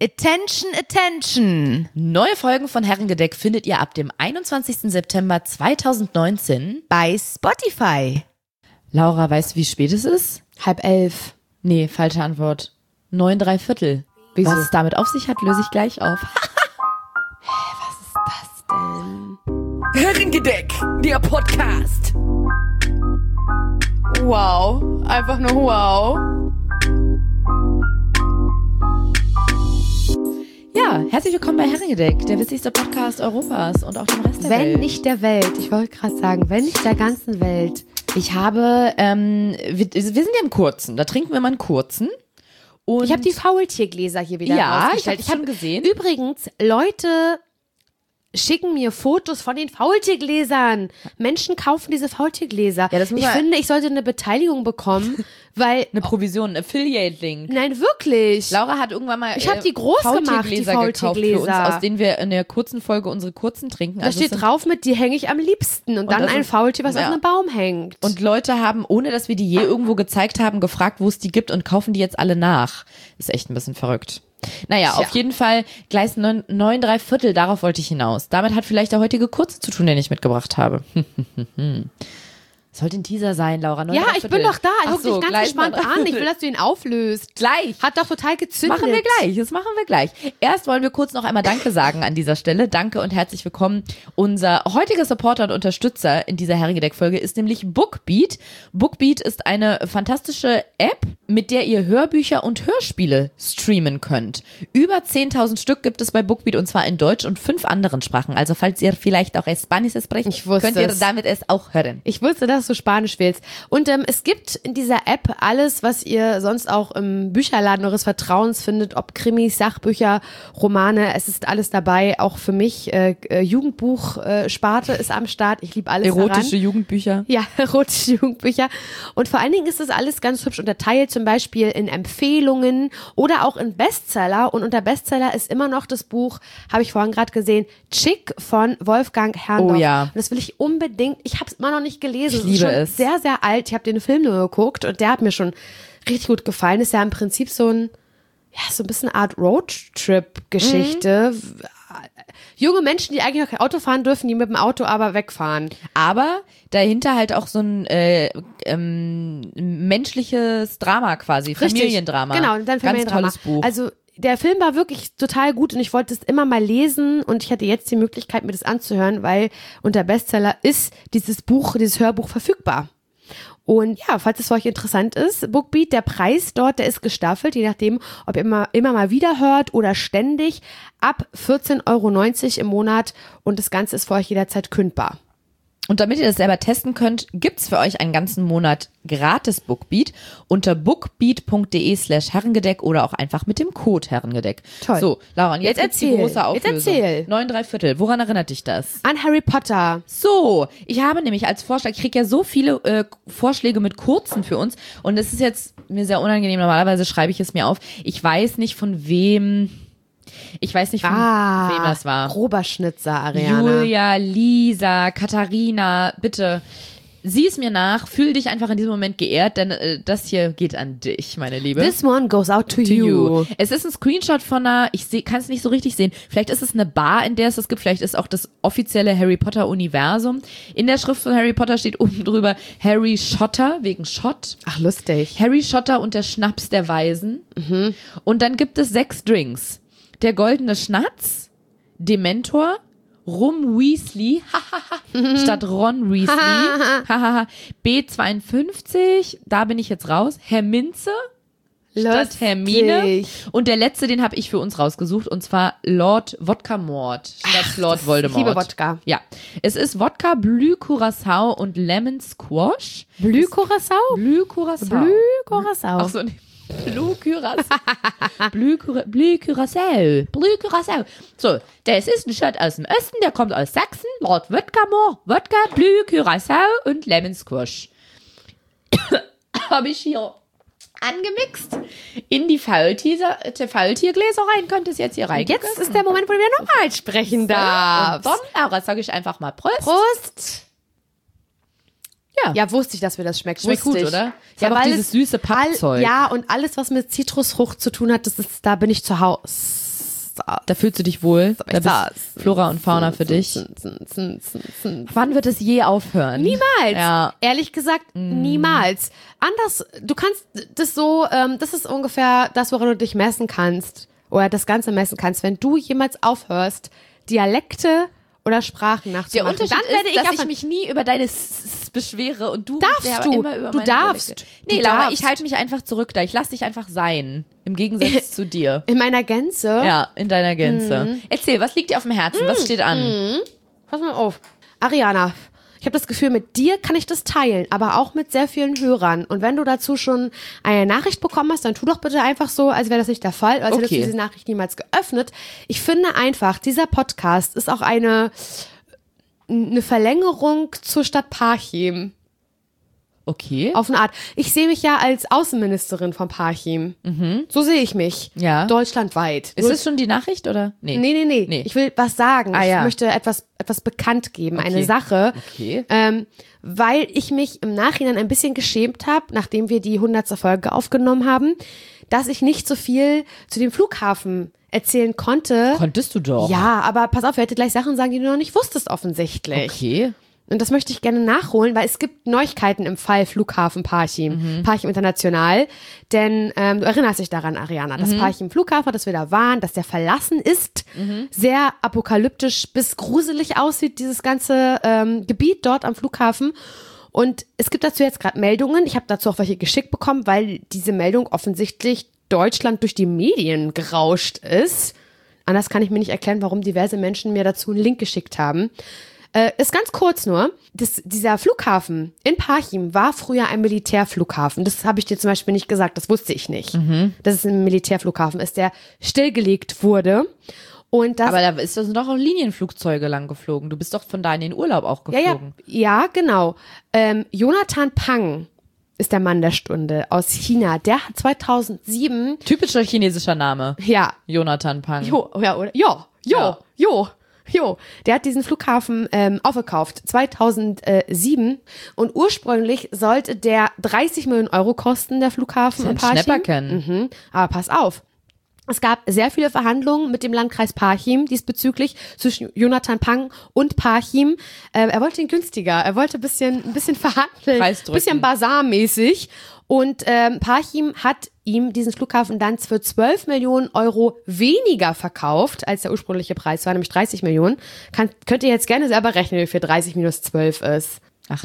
Attention, attention! Neue Folgen von Herrengedeck findet ihr ab dem 21. September 2019 bei Spotify. Laura, weißt du, wie spät es ist? 10:30. Nee, falsche Antwort. 9:75. Wieso? Was es damit auf sich hat, löse ich gleich auf. Was ist das denn? Herrengedeck, der Podcast. Wow, einfach nur wow. Ja, herzlich willkommen bei Herrengedeck, der witzigste Podcast Europas und auch dem Rest der Welt. Wenn nicht der Welt, ich wollte gerade sagen, wenn nicht der ganzen Welt. Ich habe, wir sind ja im Kurzen, da trinken wir mal einen Kurzen. Und Ich habe die Faultiergläser hier wieder rausgestellt. ich habe gesehen. Übrigens, Leute schicken mir Fotos von den Faultiergläsern. Menschen kaufen diese Faultiergläser. Ja, das muss ich man- finde, ich sollte eine Beteiligung bekommen, weil... Eine Provision, ein Affiliate-Link. Nein, wirklich. Laura hat irgendwann mal Ich hab die groß gemacht, die Faultiergläser gekauft für uns, Faultiergläser. aus denen wir in der kurzen Folge unsere kurzen trinken. Da Also es steht sind- drauf mit, die hänge ich am liebsten. Und dann das ein ist- Faultier, was ja. auf einem Baum hängt. Und Leute haben, ohne dass wir die je irgendwo gezeigt haben, gefragt, wo es die gibt und kaufen die jetzt alle nach. Ist echt ein bisschen verrückt. Naja, Tja. auf jeden Fall Gleis 9,3/4, darauf wollte ich hinaus. Damit hat vielleicht der heutige Kurze zu tun, den ich mitgebracht habe. Sollte ein Teaser sein, Laura. Ja, ich bin doch da. Ich Ach guck so, dich ganz Gleis gespannt an. 9,3/4. Ich will, dass du ihn auflöst. Gleich. Hat doch total gezündet. Machen wir gleich, das machen wir gleich. Erst wollen wir kurz noch einmal Danke sagen an dieser Stelle. Danke und herzlich willkommen. Unser heutiger Supporter und Unterstützer in dieser Herrengedeck-Folge ist nämlich Bookbeat. Bookbeat ist eine fantastische App, mit der ihr Hörbücher und Hörspiele streamen könnt. Über 10.000 Stück gibt es bei Bookbeat und zwar in Deutsch und 5 anderen Sprachen. Also falls ihr vielleicht auch Spanisch sprecht, Ich wusste könnt ihr es. damit es auch hören. Ich wusste, dass du Spanisch willst. Und es gibt in dieser App alles, was ihr sonst auch im Bücherladen eures Vertrauens findet, ob Krimis, Sachbücher, Romane, es ist alles dabei. Auch für mich Jugendbuch-Sparte ist am Start. Ich liebe alles Erotische daran. Jugendbücher. Ja, erotische Jugendbücher. Und vor allen Dingen ist das alles ganz hübsch unterteilt, zum Beispiel in Empfehlungen oder auch in Bestseller. Und unter Bestseller ist immer noch das Buch, habe ich vorhin gerade gesehen, Chick von Wolfgang Herrndorff. Oh ja. Und das will ich unbedingt, ich habe es immer noch nicht gelesen. Ich liebe ist schon es. sehr, sehr alt. Ich habe den Film nur geguckt und der hat mir schon richtig gut gefallen. Ist ja im Prinzip so ein bisschen Art Roadtrip-Geschichte. Junge Menschen, die eigentlich noch kein Auto fahren dürfen, die mit dem Auto aber wegfahren. Aber dahinter halt auch so ein menschliches Drama quasi, Familiendrama. Genau, und dann Familiendrama. Ganz tolles Buch. Also der Film war wirklich total gut und ich wollte es immer mal lesen und ich hatte jetzt die Möglichkeit, mir das anzuhören, weil unter Bestseller ist dieses Hörbuch verfügbar. Und ja, falls es für euch interessant ist, Bookbeat, der Preis dort, der ist gestaffelt, je nachdem, ob ihr immer mal wieder hört oder ständig, ab 14,90 € im Monat und das Ganze ist für euch jederzeit kündbar. Und damit ihr das selber testen könnt, gibt's für euch einen ganzen Monat gratis Bookbeat unter bookbeat.de/Herrengedeck oder auch einfach mit dem Code Herrengedeck. Toll. So, Laura, und jetzt Jetzt die erzähl. große Auflösung. Jetzt erzähl. 9,3/4. Woran erinnert dich das? An Harry Potter. So, ich habe nämlich als Vorschlag, ich kriege ja so viele Vorschläge mit kurzen für uns und es ist jetzt mir sehr unangenehm, normalerweise schreibe ich es mir auf. Ich weiß nicht von wem das war. Grober Schnitzer, Ariana. Julia, Lisa, Katharina, bitte, sieh es mir nach, fühl dich einfach in diesem Moment geehrt, denn das hier geht an dich, meine Liebe. This one goes out to To you. you. Es ist ein Screenshot von einer, kann es nicht so richtig sehen, vielleicht ist es eine Bar, in der es das gibt, vielleicht ist auch das offizielle Harry Potter Universum. In der Schrift von Harry Potter steht oben drüber Harry Schotter, wegen Schott. Ach, lustig. Harry Schotter und der Schnaps der Weisen. Und dann gibt es 6 Drinks. Der goldene Schnatz, Dementor, Rum Weasley, statt Ron Weasley, B52, da bin ich jetzt raus, Herr Minze, statt Hermine. Und der letzte, den habe ich für uns rausgesucht, und zwar Lord Wodka Mord statt Lord Voldemort. Ich liebe Wodka. Ja, es ist Wodka, Blü Curacao und Lemon Squash. Blü Curacao? Blü Curacao. Blü Curacao. Ach so, nee. Blue Curacao. Blue Curacao. Blue Curacao. So, das ist ein Shot aus dem Osten, der kommt aus Sachsen. Lord Wodka, Blue Curacao und Lemon Squash. Habe ich hier angemixt in die Faultiergläser rein. Könnt es jetzt hier rein. Jetzt ist der Moment, wo wir nochmal sprechen Und darf. dann, Laura, sage ich einfach mal Prost. Prost. Ja. Ja, wusste ich, dass mir das schmeckt. Schmeckt Wusste gut, ich. oder? Ist Ja, aber auch weil dieses süße Pappzeug. Ja, und alles, was mit Zitrusfrucht zu tun hat, da bin ich zu Hause. Da fühlst du dich wohl. So ist Da das. bist Flora und Fauna für dich. Wann wird es je aufhören? Niemals. Ja. Ehrlich gesagt, niemals. Anders, du kannst das so, das ist ungefähr das, woran du dich messen kannst. Oder das Ganze messen kannst. Wenn du jemals aufhörst, Dialekte oder Sprachen Der nachzumachen, Unterschied dann werde ist, ich dass auf ich mich nie über deine beschwere und du Darfst mich du. immer über Du meine darfst. Dialekte. Nee, Du Laura, darfst. ich halte mich einfach zurück da. Ich lasse dich einfach sein. Im Gegensatz zu dir. in meiner Gänze. Ja, in deiner Gänze. Erzähl, was liegt dir auf dem Herzen? Was steht an? Pass mal auf. Ariana, ich habe das Gefühl, mit dir kann ich das teilen, aber auch mit sehr vielen Hörern. Und wenn du dazu schon eine Nachricht bekommen hast, dann tu doch bitte einfach so, als wäre das nicht der Fall, als hättest du Okay. diese Nachricht niemals geöffnet. Ich finde einfach, dieser Podcast ist auch eine Verlängerung zur Stadt Parchim. Okay. Auf eine Art. Ich sehe mich ja als Außenministerin von Parchim. So sehe ich mich. Ja. Deutschlandweit. Ist das schon die Nachricht oder? Nee. Ich will was sagen. Ah, ich ja. möchte etwas bekannt geben, eine Okay. Sache. Okay. Weil ich mich im Nachhinein ein bisschen geschämt habe, nachdem wir die 100. Folge aufgenommen haben, dass ich nicht so viel zu dem Flughafen erzählen konnte. Konntest du doch. Ja, aber pass auf, ich hätte gleich Sachen sagen, die du noch nicht wusstest offensichtlich. Okay. Und das möchte ich gerne nachholen, weil es gibt Neuigkeiten im Fall Flughafen Parchim, Parchim International. Denn du erinnerst dich daran, Ariana, dass Parchim Flughafen, dass wir da waren, dass der verlassen ist, sehr apokalyptisch bis gruselig aussieht, dieses ganze Gebiet dort am Flughafen. Und es gibt dazu jetzt gerade Meldungen. Ich habe dazu auch welche geschickt bekommen, weil diese Meldung offensichtlich Deutschland durch die Medien gerauscht ist. Anders kann ich mir nicht erklären, warum diverse Menschen mir dazu einen Link geschickt haben. Ist ganz kurz nur, dieser Flughafen in Parchim war früher ein Militärflughafen. Das habe ich dir zum Beispiel nicht gesagt, das wusste ich nicht. Dass es ein Militärflughafen ist, der stillgelegt wurde. Und das, Aber da ist das doch auch Linienflugzeuge lang geflogen. Du bist doch von da in den Urlaub auch geflogen. ja, genau. Jonathan Pang ist der Mann der Stunde aus China. Der hat 2007, Typischer chinesischer Name. ja, Jonathan Pang. Der hat diesen Flughafen aufgekauft 2007 und ursprünglich sollte der 30 Millionen Euro kosten, der Flughafen in Das ist ein Parchim. Schnäpperken. Aber pass auf. Es gab sehr viele Verhandlungen mit dem Landkreis Parchim diesbezüglich zwischen Jonathan Pang und Parchim. Er wollte ihn günstiger, er wollte ein bisschen verhandeln, Preis ein drücken. bisschen Basar-mäßig. Und Parchim hat ihm diesen Flughafen dann für 12 Millionen Euro weniger verkauft, als der ursprüngliche Preis war, nämlich 30 Millionen. Könnt ihr jetzt gerne selber rechnen, wie viel 30 minus 12 ist.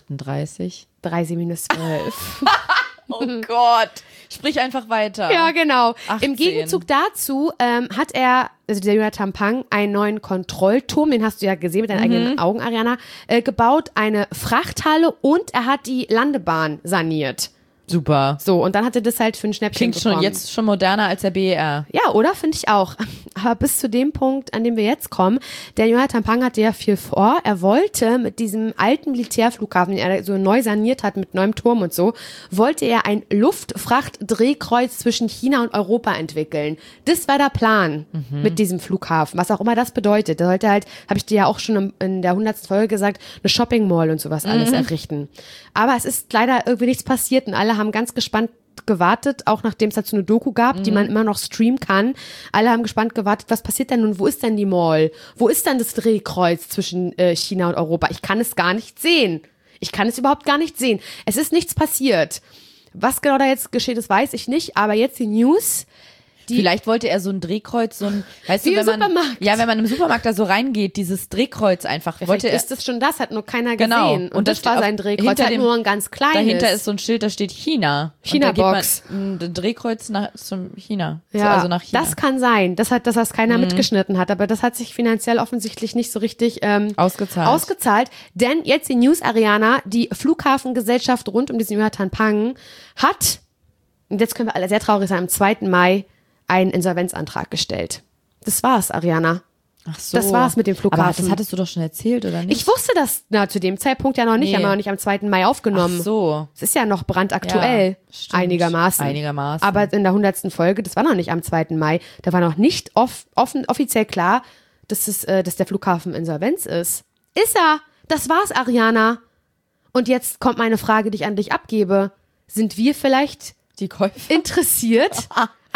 38. 30 minus 12. Oh Gott. Sprich einfach weiter. Ja, genau. 18. Im Gegenzug dazu hat er, also der Jonathan Pang, einen neuen Kontrollturm, den hast du ja gesehen mit deinen eigenen Augen, Ariana, gebaut, eine Frachthalle und er hat die Landebahn saniert. Super. So, und dann hat er das halt für ein Schnäppchen Klingt bekommen. schon moderner als der BER. Ja, oder? Finde ich auch. Aber bis zu dem Punkt, an dem wir jetzt kommen, der Jonathan Pang hatte ja viel vor. Er wollte mit diesem alten Militärflughafen, den er so neu saniert hat mit neuem Turm und so, wollte er ein Luftfracht-Drehkreuz zwischen China und Europa entwickeln. Das war der Plan mit diesem Flughafen, was auch immer das bedeutet. Der sollte halt, habe ich dir ja auch schon in der 100. Folge gesagt, eine Shopping Mall und sowas alles errichten. Aber es ist leider irgendwie nichts passiert und alle haben ganz gespannt gewartet, auch nachdem es dazu eine Doku gab, die man immer noch streamen kann. Alle haben gespannt gewartet, was passiert denn nun? Wo ist denn die Mall? Wo ist denn das Drehkreuz zwischen China und Europa? Ich kann es gar nicht sehen. Ich kann es überhaupt gar nicht sehen. Es ist nichts passiert. Was genau da jetzt geschieht, das weiß ich nicht, aber jetzt die News. Vielleicht wollte er so ein Drehkreuz, weißt Wie du, im wenn man, Supermarkt. ja, wenn man im Supermarkt da so reingeht, dieses Drehkreuz einfach, Vielleicht wollte er, ist das schon das, hat nur keiner Genau. gesehen. Und Und da das war steht sein auch Drehkreuz, hinter hat dem- nur ein ganz kleines. dahinter ist so ein Schild, da steht China. China-Box. Und da geht man ein Drehkreuz zum China. Ja, Also nach China. das kann sein, dass das keiner mitgeschnitten hat, aber das hat sich finanziell offensichtlich nicht so richtig ausgezahlt. Denn jetzt die News, Ariana, die Flughafengesellschaft rund um diesen Jonathan Pang hat, und jetzt können wir alle sehr traurig sein, am 2. Mai einen Insolvenzantrag gestellt. Das war's, Ariana. Ach so. Das war's mit dem Flughafen. Aber das hattest du doch schon erzählt, oder nicht? Ich wusste das zu dem Zeitpunkt ja noch nicht, Nee. haben wir noch nicht am 2. Mai aufgenommen. Ach so. Es ist ja noch brandaktuell, Ja, stimmt. einigermaßen. Einigermaßen. Aber in der 100. Folge, das war noch nicht am 2. Mai, da war noch nicht offiziell klar, dass der Flughafen Insolvenz ist. Ist er? Das war's, Ariana. Und jetzt kommt meine Frage, die ich an dich abgebe. Sind wir vielleicht Die Käufer. interessiert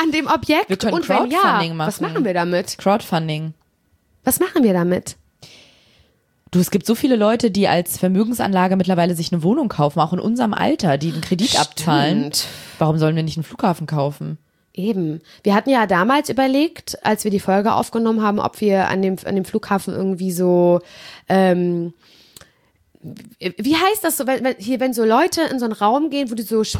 an dem Objekt? Wir können und wenn ja, Crowdfunding machen. was machen wir damit? Crowdfunding. Was machen wir damit? Du, es gibt so viele Leute, die als Vermögensanlage mittlerweile sich eine Wohnung kaufen, auch in unserem Alter, die einen Kredit abzahlen. Warum sollen wir nicht einen Flughafen kaufen? Eben. Wir hatten ja damals überlegt, als wir die Folge aufgenommen haben, ob wir an dem Flughafen irgendwie so, wie heißt das so, wenn so Leute in so einen Raum gehen, wo die so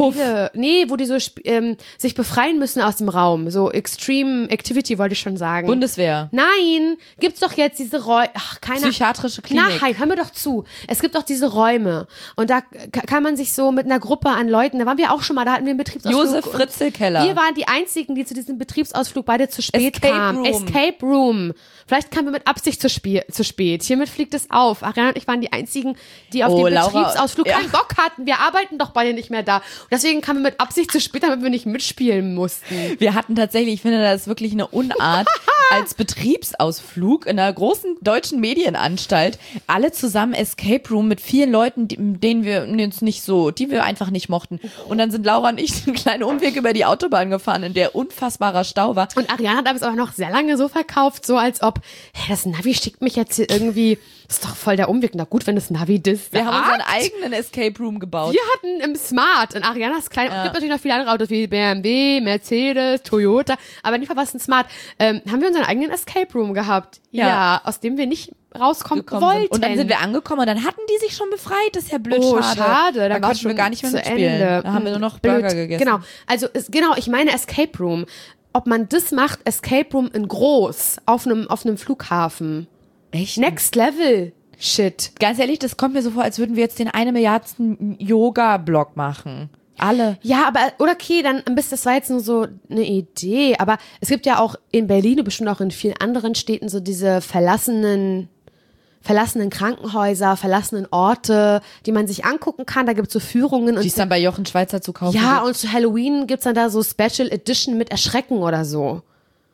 sich befreien müssen aus dem Raum, so Extreme Activity wollte ich schon sagen. Bundeswehr. Nein, gibt's doch jetzt diese Räume, Psychiatrische Klinik. Nein, hör mir doch zu. Es gibt doch diese Räume und da kann man sich so mit einer Gruppe an Leuten, da waren wir auch schon mal, da hatten wir einen Betriebsausflug. Josef Fritzelkeller. Wir waren die einzigen, die zu diesem Betriebsausflug beide zu spät Escape kamen. Room. Escape Room. Vielleicht kamen wir mit Absicht zu spät. Hiermit fliegt es auf. Ariana und ich waren die einzigen, die auf den Laura, Betriebsausflug keinen Bock hatten. Wir arbeiten doch beide nicht mehr da. Und deswegen kamen wir mit Absicht zu spät, damit wir nicht mitspielen mussten. Wir hatten tatsächlich, ich finde, das ist wirklich eine Unart, als Betriebsausflug in einer großen deutschen Medienanstalt alle zusammen Escape Room mit vielen Leuten, denen wir uns nicht so, die wir einfach nicht mochten. Und dann sind Laura und ich einen kleinen Umweg über die Autobahn gefahren, in der unfassbarer Stau war. Und Ariana hat es aber noch sehr lange so verkauft, so als ob, hey, das Navi schickt mich jetzt hier irgendwie, das ist doch voll der Umweg. Na gut, wenn das Navi das Wir haben unseren eigenen Escape Room gebaut. Wir hatten im Smart, in Arianas kleinen, es gibt natürlich noch viele andere Autos wie BMW, Mercedes, Toyota, aber in dem Fall war es ein Smart. Haben wir unseren eigenen Escape Room gehabt. Ja, aus dem wir nicht rauskommen wollten. Und dann sind wir angekommen und dann hatten die sich schon befreit. Das ist ja blöd, schade. Da konnten wir gar nicht mehr mitspielen. Da haben wir nur noch Burger gegessen. Genau, ich meine Escape Room. Ob man das macht, Escape Room in groß, auf einem Flughafen. Echt? Next Level. Shit. Ganz ehrlich, das kommt mir so vor, als würden wir jetzt den 1 Milliardsten Yoga-Blog machen. Alle. Ja, aber okay, dann das war jetzt nur so eine Idee. Aber es gibt ja auch in Berlin und bestimmt auch in vielen anderen Städten so diese verlassenen Krankenhäuser, verlassenen Orte, die man sich angucken kann. Da gibt's so Führungen. Die es dann bei Jochen Schweizer zu kaufen Ja, gibt. und zu Halloween gibt's dann da so Special Edition mit Erschrecken oder so.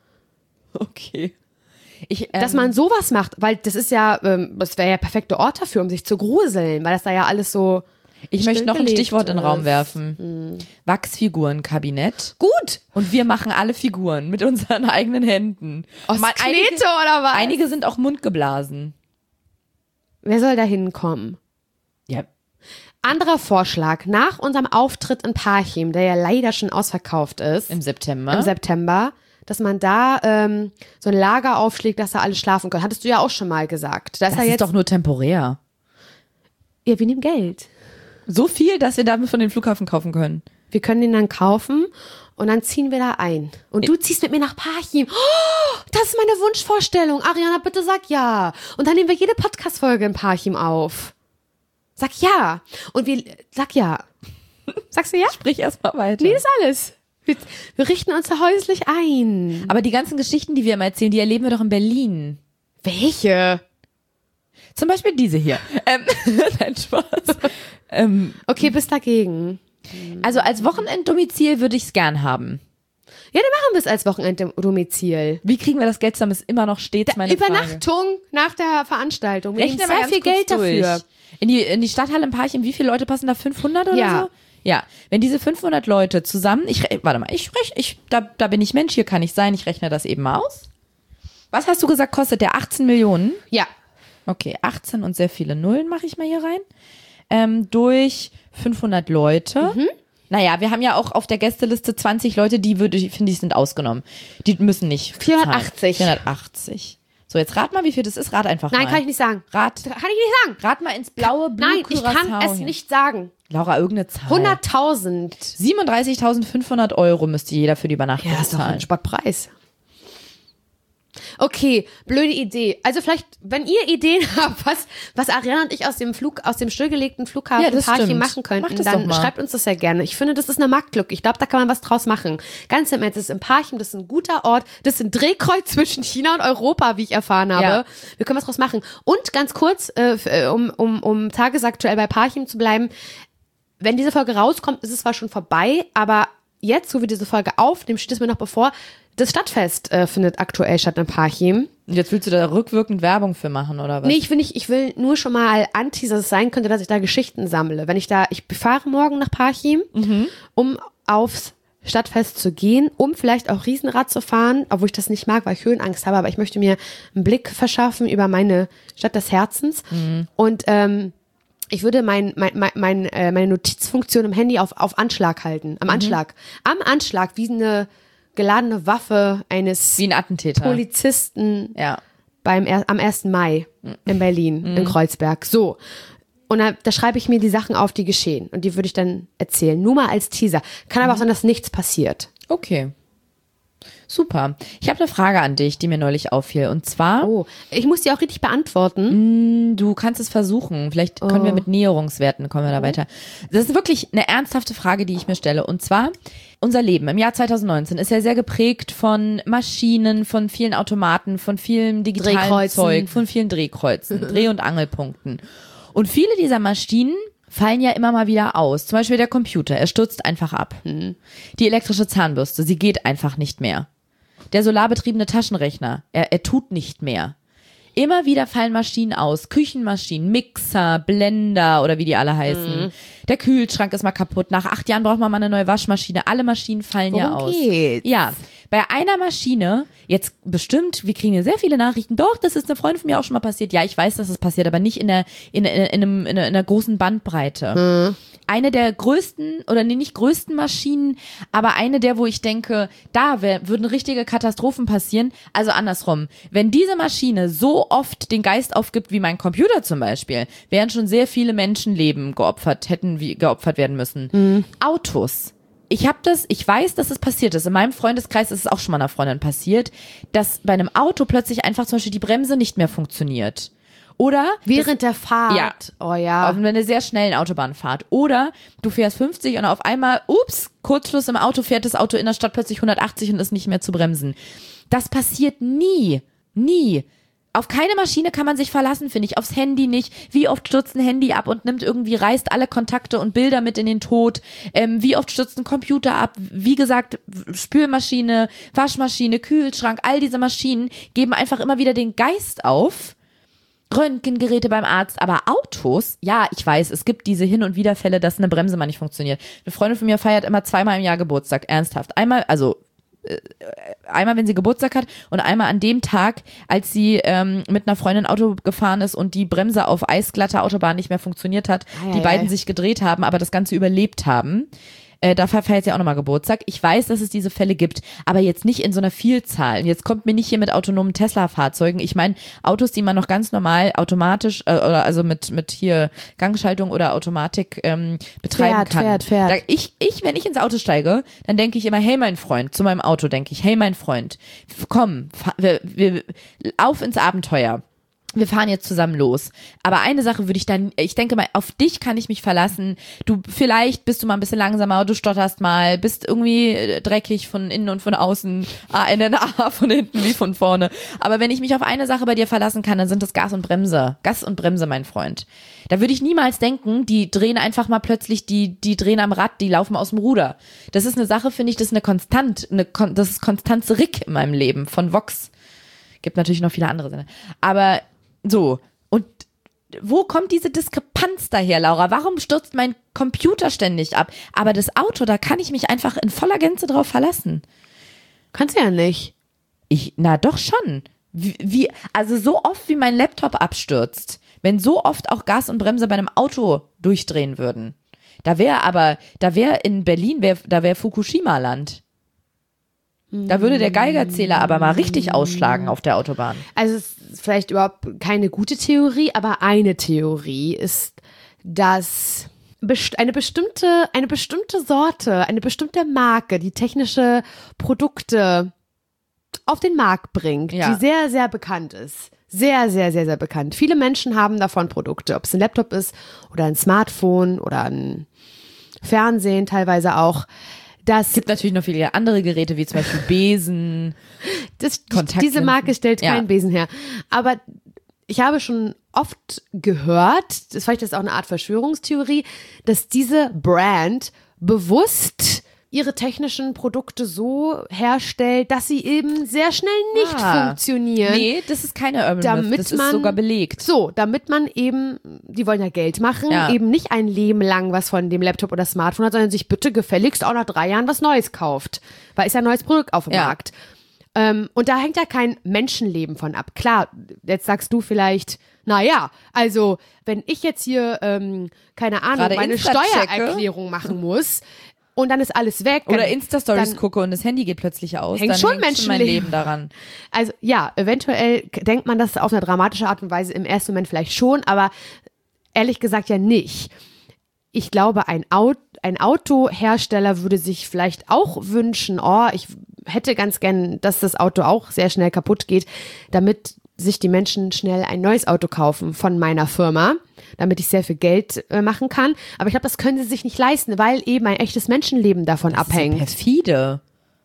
Okay. Dass man sowas macht, weil das ist ja, das wäre ja perfekte Ort dafür, um sich zu gruseln, weil das da ja alles so Ich möchte noch ein stillgelegt Stichwort in den Raum ist. werfen. Wachsfigurenkabinett. Gut. Und wir machen alle Figuren mit unseren eigenen Händen. Aus Knete oder was? Einige sind auch mundgeblasen. Wer soll da hinkommen? Ja. Anderer Vorschlag. Nach unserem Auftritt in Parchim, der ja leider schon ausverkauft ist. Im September. Dass man da so ein Lager aufschlägt, dass da alle schlafen können. Hattest du ja auch schon mal gesagt. Das ist doch nur temporär. Ja, wir nehmen Geld. So viel, dass wir damit von den Flughafen kaufen können. Wir können den dann kaufen und dann ziehen wir da ein. Und du ziehst mit mir nach Parchim. Oh, das ist meine Wunschvorstellung. Ariana, bitte sag ja. Und dann nehmen wir jede Podcast-Folge in Parchim auf. Sag ja. Sag ja. Sagst du ja? Sprich erst mal weiter. Nee, das ist alles. Wir richten uns da häuslich ein. Aber die ganzen Geschichten, die wir immer erzählen, die erleben wir doch in Berlin. Welche? Zum Beispiel diese hier. Nein, Spaß. Okay, bis dagegen. Also als Wochenenddomizil würde ich es gern haben. Ja, dann machen wir es als Wochenenddomizil. Wie kriegen wir das Geld zusammen? Ist immer noch stets meine Übernachtung nach der Veranstaltung. Wir Frage. nehmen sehr viel Geld dafür. In die Stadthalle in Parchim, wie viele Leute passen da? 500 oder Ja. so? Ja, wenn diese 500 Leute zusammen, da bin ich Mensch, hier kann ich sein, ich rechne das eben mal aus. Was hast du gesagt, kostet der 18 Millionen? Ja. Okay, 18 und sehr viele Nullen mache ich mal hier rein. Durch 500 Leute. Naja, wir haben ja auch auf der Gästeliste 20 Leute, finde ich, sind ausgenommen. Die müssen nicht. 480. 480. So, jetzt rat mal, wie viel das ist. Rat einfach mal. Nein, kann ich nicht sagen. Rat Kann ich nicht sagen. mal ins blaue Blue Nein, ich kann Curaçao es hier. nicht sagen. Laura, irgendeine Zahl. 100.000. 37.500 € müsste jeder für die Übernachtung Ja, ist doch ein zahlen. Spottpreis. Okay, blöde Idee. Also vielleicht, wenn ihr Ideen habt, was Ariana und ich aus dem stillgelegten Flughafen Ja, das Parchim stimmt. machen könnten, Macht das dann doch mal. schreibt uns das ja gerne. Ich finde, das ist eine Marktlücke. Ich glaube, da kann man was draus machen. Ganz im Ernst, das ist in Parchim, das ist ein guter Ort, das ist ein Drehkreuz zwischen China und Europa, wie ich erfahren habe. Ja. Wir können was draus machen. Und ganz kurz, um tagesaktuell bei Parchim zu bleiben, wenn diese Folge rauskommt, ist es zwar schon vorbei, aber jetzt, so wie diese Folge aufnimmt, steht es mir noch bevor, das Stadtfest findet aktuell statt in Parchim. Und jetzt willst du da rückwirkend Werbung für machen, oder was? Nee, ich will nur schon mal anteasern, dass es sein könnte, dass ich da Geschichten sammle. Ich fahre morgen nach Parchim, um aufs Stadtfest zu gehen, um vielleicht auch Riesenrad zu fahren, obwohl ich das nicht mag, weil ich Höhenangst habe, aber ich möchte mir einen Blick verschaffen über meine Stadt des Herzens. Und ich würde meine Notizfunktion im Handy auf Anschlag halten, am Anschlag, wie eine geladene Waffe eines Wie ein Attentäter. Polizisten Ja. am 1. Mai in Berlin, in Kreuzberg. So. Und da schreibe ich mir die Sachen auf, die geschehen. Und die würde ich dann erzählen. Nur mal als Teaser. Kann aber auch sein, dass nichts passiert. Okay. Super. Ich habe eine Frage an dich, die mir neulich auffiel. Und zwar, Oh, ich muss die auch richtig beantworten. du kannst es versuchen. Vielleicht können wir mit Näherungswerten, kommen wir da weiter. Das ist wirklich eine ernsthafte Frage, die ich mir stelle. Und zwar, unser Leben im Jahr 2019 ist ja sehr geprägt von Maschinen, von vielen Automaten, von vielen digitalen Drehkreuzen. Zeug, von vielen Drehkreuzen, Dreh- und Angelpunkten. Und viele dieser Maschinen fallen ja immer mal wieder aus. Zum Beispiel der Computer, er stürzt einfach ab. Die elektrische Zahnbürste, sie geht einfach nicht mehr. Der solarbetriebene Taschenrechner, er tut nicht mehr. Immer wieder fallen Maschinen aus. Küchenmaschinen, Mixer, Blender oder wie die alle heißen. Der Kühlschrank ist mal kaputt. Nach 8 Jahren braucht man mal eine neue Waschmaschine. Alle Maschinen fallen ja Worum aus. geht's? Ja, bei einer Maschine, jetzt bestimmt, wir kriegen ja sehr viele Nachrichten, doch, das ist eine Freundin von mir auch schon mal passiert. Ja, ich weiß, dass es passiert, aber nicht in einer großen Bandbreite. Eine der größten, oder nee, nicht größten Maschinen, aber eine der, wo ich denke, da würden richtige Katastrophen passieren. Also andersrum, wenn diese Maschine so oft den Geist aufgibt, wie mein Computer zum Beispiel, wären schon sehr viele Menschenleben geopfert werden müssen. Autos. Ich weiß, dass es passiert ist. In meinem Freundeskreis ist es auch schon mal einer Freundin passiert, dass bei einem Auto plötzlich einfach zum Beispiel die Bremse nicht mehr funktioniert. Oder Während der Fahrt. Ja. Oh ja. auf einer sehr schnellen Autobahnfahrt. Oder du fährst 50 und auf einmal, Kurzschluss im Auto, fährt das Auto in der Stadt plötzlich 180 und ist nicht mehr zu bremsen. Das passiert nie. Nie. Auf keine Maschine kann man sich verlassen, finde ich. Aufs Handy nicht. Wie oft stürzt ein Handy ab und reißt alle Kontakte und Bilder mit in den Tod? Wie oft stürzt ein Computer ab? Wie gesagt, Spülmaschine, Waschmaschine, Kühlschrank, all diese Maschinen geben einfach immer wieder den Geist auf. Röntgengeräte beim Arzt, aber Autos, ja, ich weiß, es gibt diese Hin- und Widerfälle, dass eine Bremse mal nicht funktioniert. Eine Freundin von mir feiert immer 2-mal im Jahr Geburtstag, ernsthaft. Einmal, wenn sie Geburtstag hat und einmal an dem Tag, als sie mit einer Freundin Auto gefahren ist und die Bremse auf eisglatter Autobahn nicht mehr funktioniert hat, die beiden sich gedreht haben, aber das Ganze überlebt haben. Dafür feiert sie auch nochmal Geburtstag. Ich weiß, dass es diese Fälle gibt, aber jetzt nicht in so einer Vielzahl. Und jetzt kommt mir nicht hier mit autonomen Tesla-Fahrzeugen. Ich meine, Autos, die man noch ganz normal automatisch oder also mit hier Gangschaltung oder Automatik betreiben kann. Fährt. Wenn ich ins Auto steige, dann denke ich immer, hey mein Freund, zu meinem Auto denke ich, hey mein Freund, komm, wir auf ins Abenteuer. Wir fahren jetzt zusammen los. Aber eine Sache ich denke mal, auf dich kann ich mich verlassen. Vielleicht bist du mal ein bisschen langsamer, du stotterst mal, bist irgendwie dreckig von innen und von außen, ANNA von hinten wie von vorne. Aber wenn ich mich auf eine Sache bei dir verlassen kann, dann sind das Gas und Bremse. Gas und Bremse, mein Freund. Da würde ich niemals denken, die drehen einfach mal plötzlich, die drehen am Rad, die laufen aus dem Ruder. Das ist eine Sache, finde ich, das ist Konstanz Rick in meinem Leben von Vox. Gibt natürlich noch viele andere Sachen. Aber so, und wo kommt diese Diskrepanz daher, Laura? Warum stürzt mein Computer ständig ab? Aber das Auto, da kann ich mich einfach in voller Gänze drauf verlassen. Kannst du ja nicht. Doch schon. Also so oft wie mein Laptop abstürzt, wenn so oft auch Gas und Bremse bei einem Auto durchdrehen würden. Da wäre in Berlin, da wäre Fukushima-Land. Da würde der Geigerzähler aber mal richtig ausschlagen auf der Autobahn. Also es ist vielleicht überhaupt keine gute Theorie, aber eine Theorie ist, dass eine bestimmte Sorte, eine bestimmte Marke, die technische Produkte auf den Markt bringt, die sehr, sehr bekannt ist. Sehr, sehr, sehr, sehr bekannt. Viele Menschen haben davon Produkte, ob es ein Laptop ist oder ein Smartphone oder ein Fernsehen teilweise auch. Es gibt natürlich noch viele andere Geräte, wie zum Beispiel Besen, diese Marke stellt keinen Besen her. Aber ich habe schon oft gehört, das ist vielleicht auch eine Art Verschwörungstheorie, dass diese Brand bewusst ihre technischen Produkte so herstellt, dass sie eben sehr schnell nicht funktionieren. Nee, das ist keine Urban Myth, das ist sogar belegt. So, damit man eben, die wollen ja Geld machen, eben nicht ein Leben lang was von dem Laptop oder Smartphone hat, sondern sich bitte gefälligst auch nach 3 Jahren was Neues kauft. Weil ist ja ein neues Produkt auf dem Markt. Und da hängt ja kein Menschenleben von ab. Klar, jetzt sagst du vielleicht, naja, also wenn ich jetzt hier, keine Ahnung, Gerade meine Steuererklärung machen muss und dann ist alles weg. Oder Insta-Stories gucke und das Handy geht plötzlich aus, hängt dann schon hängt schon mein Leben daran. Also ja, eventuell denkt man das auf eine dramatische Art und Weise im ersten Moment vielleicht schon, aber ehrlich gesagt ja nicht. Ich glaube, ein Autohersteller würde sich vielleicht auch wünschen, ich hätte ganz gern, dass das Auto auch sehr schnell kaputt geht, damit sich die Menschen schnell ein neues Auto kaufen von meiner Firma, damit ich sehr viel Geld machen kann. Aber ich glaube, das können sie sich nicht leisten, weil eben ein echtes Menschenleben davon abhängt. Das ist ja perfide.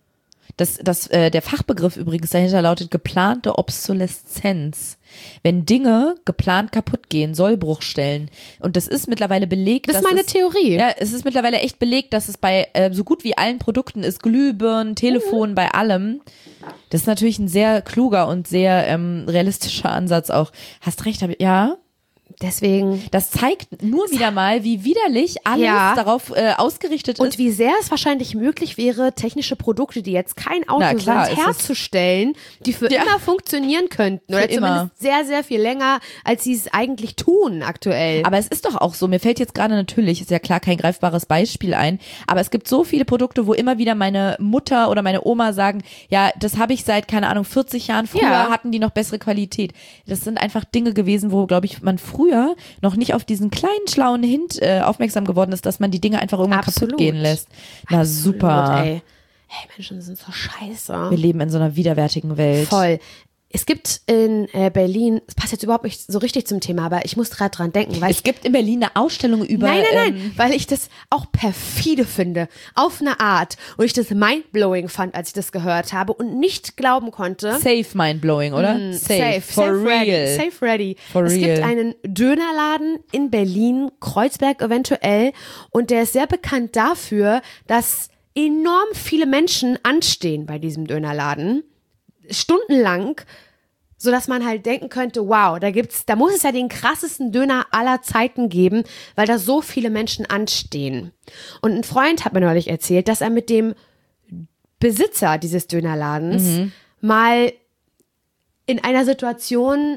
Der Fachbegriff übrigens dahinter lautet geplante Obsoleszenz. Wenn Dinge geplant kaputt gehen, Sollbruchstellen. Und das ist mittlerweile belegt. Das ist meine Theorie. Ja, es ist mittlerweile echt belegt, dass es bei so gut wie allen Produkten ist, Glühbirnen, Telefon, bei allem. Das ist natürlich ein sehr kluger und sehr realistischer Ansatz auch. Hast recht, ja. Deswegen. Das zeigt nur wieder mal, wie widerlich alles darauf ausgerichtet ist. Und wie sehr es wahrscheinlich möglich wäre, technische Produkte, die jetzt kein Auto sind, herzustellen, die für immer funktionieren könnten. Oder zumindest sehr, sehr viel länger, als sie es eigentlich tun aktuell. Aber es ist doch auch so, mir fällt jetzt gerade natürlich, ist ja klar kein greifbares Beispiel ein, aber es gibt so viele Produkte, wo immer wieder meine Mutter oder meine Oma sagen, ja, das habe ich seit, keine Ahnung, 40 Jahren, früher hatten die noch bessere Qualität. Das sind einfach Dinge gewesen, wo, glaube ich, man früher noch nicht auf diesen kleinen, schlauen Hint aufmerksam geworden ist, dass man die Dinge einfach irgendwann kaputt gehen lässt. Na super. Ey, Menschen sind so scheiße. Wir leben in so einer widerwärtigen Welt. Voll. Es gibt in Berlin, es passt jetzt überhaupt nicht so richtig zum Thema, aber ich muss gerade dran denken. Weil es gibt in Berlin eine Ausstellung über... Nein, weil ich das auch perfide finde, auf eine Art. Und ich das mindblowing fand, als ich das gehört habe und nicht glauben konnte. Safe mindblowing, oder? Safe. For real. Safe ready. For es real. gibt einen Dönerladen in Berlin, Kreuzberg eventuell, und der ist sehr bekannt dafür, dass enorm viele Menschen anstehen bei diesem Dönerladen. Stundenlang, sodass man halt denken könnte, wow, da muss es ja den krassesten Döner aller Zeiten geben, weil da so viele Menschen anstehen. Und ein Freund hat mir neulich erzählt, dass er mit dem Besitzer dieses Dönerladens mal in einer Situation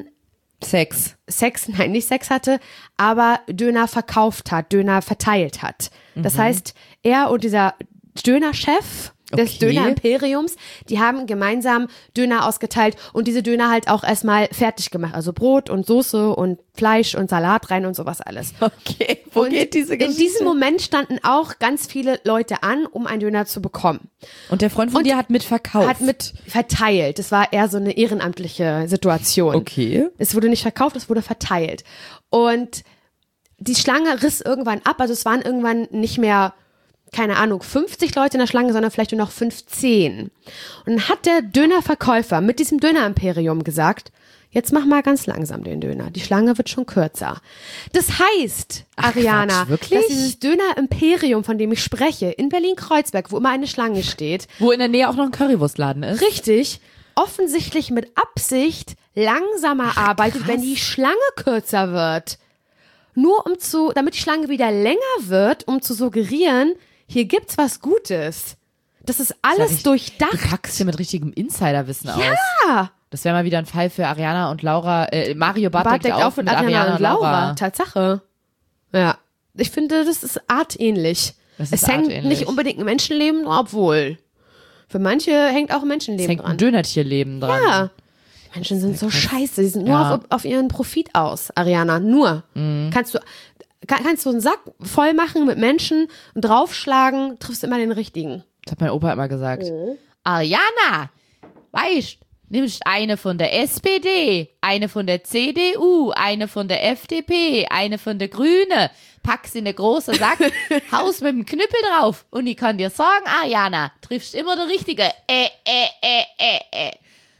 nicht Sex hatte, aber Döner verkauft hat, Döner verteilt hat. Das heißt, er und dieser Dönerchef des Döner-Imperiums, die haben gemeinsam Döner ausgeteilt und diese Döner halt auch erstmal fertig gemacht. Also Brot und Soße und Fleisch und Salat rein und sowas alles. Okay, wo geht diese Geschichte? In diesem Moment standen auch ganz viele Leute an, um einen Döner zu bekommen. Und der Freund von dir hat mitverkauft? Hat mit verteilt. Das war eher so eine ehrenamtliche Situation. Okay. Es wurde nicht verkauft, es wurde verteilt. Und die Schlange riss irgendwann ab, also es waren irgendwann nicht mehr, keine Ahnung, 50 Leute in der Schlange, sondern vielleicht nur noch 15. Und dann hat der Dönerverkäufer mit diesem Döner-Imperium gesagt, jetzt mach mal ganz langsam den Döner. Die Schlange wird schon kürzer. Das heißt, Ariana, Quatsch, wirklich? dass dieses Döner-Imperium, von dem ich spreche, in Berlin-Kreuzberg, wo immer eine Schlange steht. Wo in der Nähe auch noch ein Currywurstladen ist. Richtig, offensichtlich mit Absicht langsamer arbeitet, wenn die Schlange kürzer wird. Nur damit die Schlange wieder länger wird, um zu suggerieren, hier gibt's was Gutes. Das ist alles durchdacht. Du packst dir mit richtigem Insiderwissen aus. Ja. Das wäre mal wieder ein Fall für Ariana und Laura. Mario Barth deckt auf mit Ariana und Laura. Tatsache. Ja. Ich finde, das ist artähnlich. Es hängt nicht unbedingt ein Menschenleben, obwohl. Für manche hängt auch ein Menschenleben dran. Es hängt ein Dönertierleben dran. Ja. Menschen sind so scheiße. Die sind nur auf ihren Profit aus, Ariana. Nur. Kannst du einen Sack voll machen mit Menschen und draufschlagen, triffst immer den richtigen. Das hat mein Opa immer gesagt. Ariana, weißt, nimmst eine von der SPD, eine von der CDU, eine von der FDP, eine von der Grüne, packst in den großen Sack, haust mit dem Knüppel drauf und ich kann dir sagen, Ariana, triffst immer der Richtige.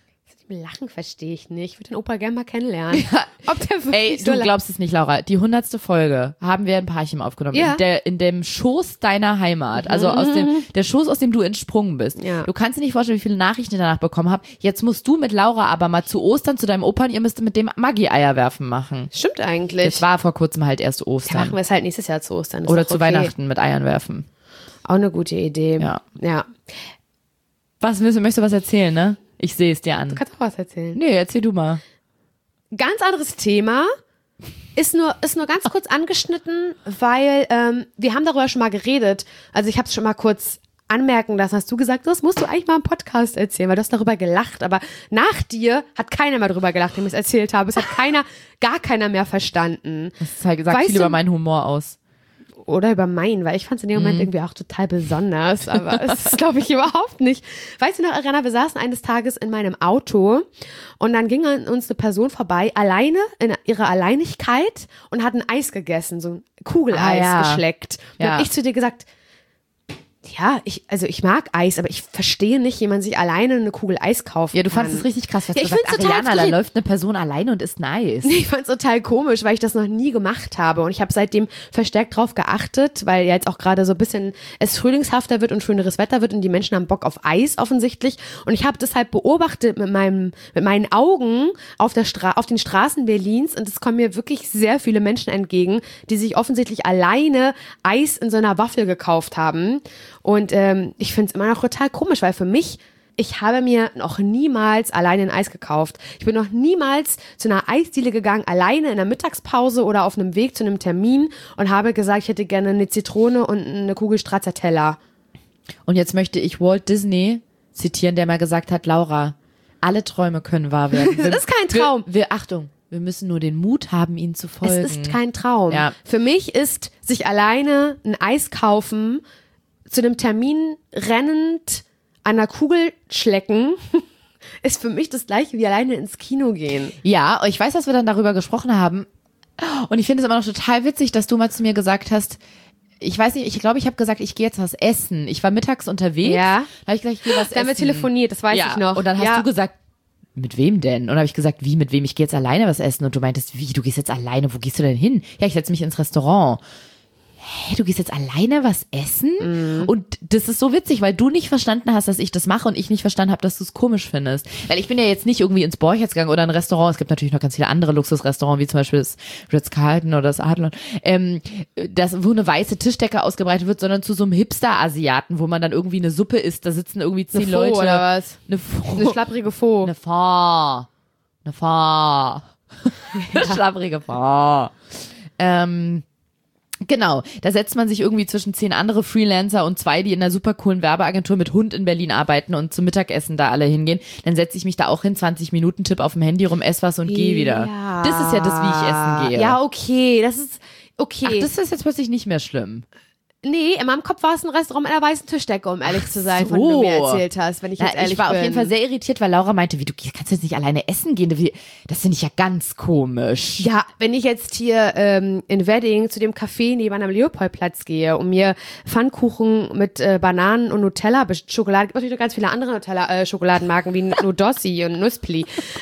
Lachen verstehe ich nicht. Ich würde den Opa gerne mal kennenlernen. Ob der wirklich Ey, so du glaubst es nicht, Laura. Die 100. Folge haben wir in Parchim aufgenommen. Ja. In dem Schoß deiner Heimat. Also der Schoß, aus dem du entsprungen bist. Ja. Du kannst dir nicht vorstellen, wie viele Nachrichten ich danach bekommen habe. Jetzt musst du mit Laura aber mal zu Ostern zu deinem Opa und ihr müsst mit dem Maggi-Eier werfen machen. Stimmt eigentlich. Es war vor kurzem halt erst Ja, machen Ostern. wir es halt nächstes Jahr zu Ostern. Ist Oder doch zu okay. Weihnachten mit Eiern werfen. Auch eine gute Idee. Ja. Ja. Möchtest du was erzählen, ne? Ich sehe es dir an. Du kannst auch was erzählen. Nee, erzähl du mal. Ganz anderes Thema. Ist nur ganz kurz angeschnitten, weil wir haben darüber schon mal geredet. Also ich habe es schon mal kurz anmerken lassen. Hast du gesagt, das musst du eigentlich mal im Podcast erzählen, weil du hast darüber gelacht. Aber nach dir hat keiner mehr darüber gelacht, dem ich es erzählt habe. Es hat gar keiner mehr verstanden. Das sagt Weißt viel du- über meinen Humor aus. Oder über meinen, weil ich fand es in dem Moment irgendwie auch total besonders, aber es ist, glaube ich, überhaupt nicht. Weißt du noch, Ariana, wir saßen eines Tages in meinem Auto und dann ging an uns eine Person vorbei, alleine, in ihrer Alleinigkeit und hat ein Eis gegessen, so ein Kugeleis ja. geschleckt. Und Ja. hab ich zu dir gesagt, ja, ich mag Eis, aber ich verstehe nicht, wie man sich alleine eine Kugel Eis kauft. Ja, du fandest es richtig krass. Was Ja, du ich sagst, find's total Ariana, da skurril. läuft eine Person alleine und isst ein Eis. Ich fand's total komisch, weil ich das noch nie gemacht habe und ich habe seitdem verstärkt drauf geachtet, weil ja jetzt auch gerade so ein bisschen es frühlingshafter wird und schöneres Wetter wird und die Menschen haben Bock auf Eis offensichtlich und ich habe deshalb beobachtet mit meinen Augen auf den Straßen Berlins und es kommen mir wirklich sehr viele Menschen entgegen, die sich offensichtlich alleine Eis in so einer Waffel gekauft haben und ich find's immer noch total komisch, weil für mich ich habe mir noch niemals alleine ein Eis gekauft. Ich bin noch niemals zu einer Eisdiele gegangen, alleine in der Mittagspause oder auf einem Weg zu einem Termin und habe gesagt, ich hätte gerne eine Zitrone und eine Kugel Stracciatella. Und jetzt möchte ich Walt Disney zitieren, der mal gesagt hat, Laura, alle Träume können wahr werden. Das ist kein Traum. Achtung, wir müssen nur den Mut haben, ihnen zu folgen. Es ist kein Traum. Ja. Für mich ist sich alleine ein Eis kaufen, zu einem Termin rennend an einer Kugel schlecken, ist für mich das gleiche wie alleine ins Kino gehen. Ja, ich weiß, dass wir dann darüber gesprochen haben. Und ich finde es immer noch total witzig, dass du mal zu mir gesagt hast, ich weiß nicht, ich glaube, ich habe gesagt, ich gehe jetzt was essen. Ich war mittags unterwegs. Ja. Da habe ich gesagt, ich gehe was Da haben wir essen. telefoniert, das weiß Ja, ich noch. und dann hast Ja. du gesagt, mit wem denn? Und dann habe ich gesagt, wie, mit wem? Ich gehe jetzt alleine was essen. Und du meintest, wie, du gehst jetzt alleine? Wo gehst du denn hin? Ja, ich setze mich ins Restaurant. Hä, du gehst jetzt alleine was essen? Und das ist so witzig, weil du nicht verstanden hast, dass ich das mache und ich nicht verstanden habe, dass du es komisch findest. Weil ich bin ja jetzt nicht irgendwie ins Borchertz gegangen oder ein Restaurant. Es gibt natürlich noch ganz viele andere Luxusrestaurants, wie zum Beispiel das Ritz-Carlton oder das Adlon, wo eine weiße Tischdecke ausgebreitet wird, sondern zu so einem Hipster-Asiaten, wo man dann irgendwie eine Suppe isst. Da sitzen irgendwie 10 Eine Leute. Faux oder was? Eine Faux. Eine schlapprige Faux. Eine Faux. Eine Faux. Eine schlapprige Faux. Genau, da setzt man sich irgendwie zwischen 10 andere Freelancer und 2, die in einer super coolen Werbeagentur mit Hund in Berlin arbeiten und zum Mittagessen da alle hingehen. Dann setze ich mich da auch hin, 20 Minuten, tipp auf dem Handy rum, ess was und gehe wieder. Ja. Das ist ja das, wie ich essen gehe. Ja, okay, das ist okay. Ach, das ist jetzt plötzlich nicht mehr schlimm. Nee, in meinem Kopf war es ein Restaurant mit einer weißen Tischdecke, um ehrlich zu sein, von dem du mir erzählt hast, wenn ich jetzt ehrlich ich war bin. auf jeden Fall sehr irritiert, weil Laura meinte, wie, du kannst jetzt nicht alleine essen gehen. Das finde ich ja ganz komisch. Ja, wenn ich jetzt hier in Wedding zu dem Café neben am Leopoldplatz gehe und mir Pfannkuchen mit Bananen und Nutella, Schokolade, gibt natürlich noch ganz viele andere Schokoladenmarken wie Nudossi und Nusspli